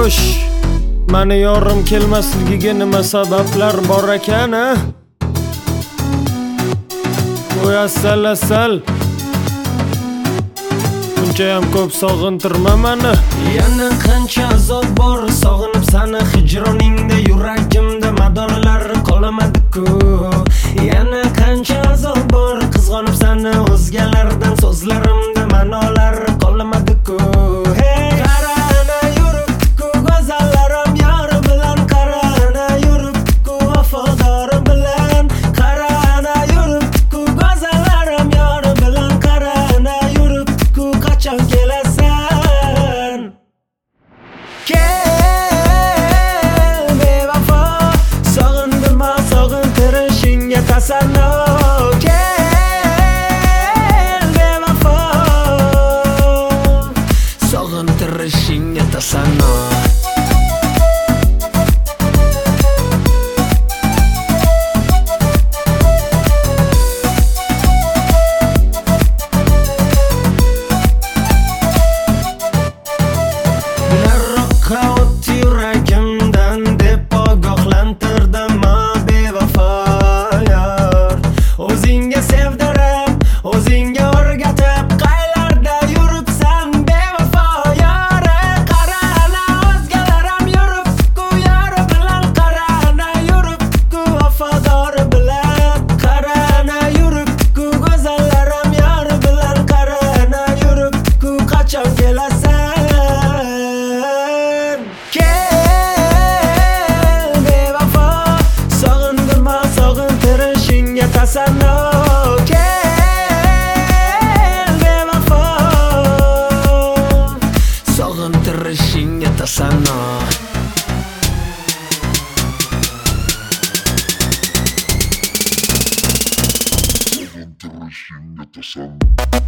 Xo'sh, meni yorim kelmasligiga nima sabablar bor ekan, ha? Voy asal bunchayam ko'p sog'intirma meni. Yana qancha azob bor, sog'inib sani hijroningda, yuragimda madorlar qolamadi-ku. Yana qancha azob bor, qizg'onib sani o'zgalardan, so'zlarimda ma'nolar qolamadi-ku. Hey, qarana yuribdi-ku go'zallarim yor bilan, qarana yuribdi-ku vafodorim bilan, qarana yuribdi-ku go'zallarim yor bilan, qarana yuribdi-ku qachon kelasan? Kel bevafo, sog'indirma sog'intirishingga tasanno. Kel bevafo, sog'intirishingga tasanno. Yuragimdan deb ogohlantirdim bevafo yor. O'zingga sevdirib, o'zingga o'rgatib, qaylarda yuribsan bevafo yor. Qarana o'zgalarim yuribdi-ku yori bilan, qarana yuribdi-ku vafodori bilan, qarana yuribdi-ku go'zallarim yor bilan, qarana yuribdi-ku qachon kelasan? Tasanno, kel bevafo, sog'intirishingga tasanno. Sog'intirishingga tasanno.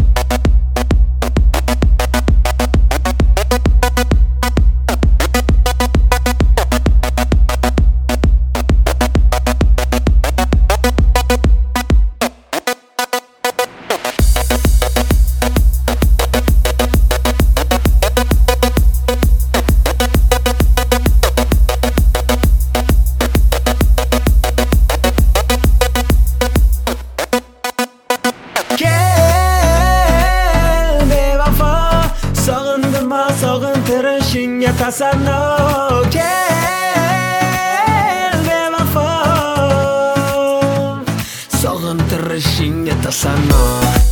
Sog'intirishingga tasanno. Kel bevafo, sog'intirishingga tasanno.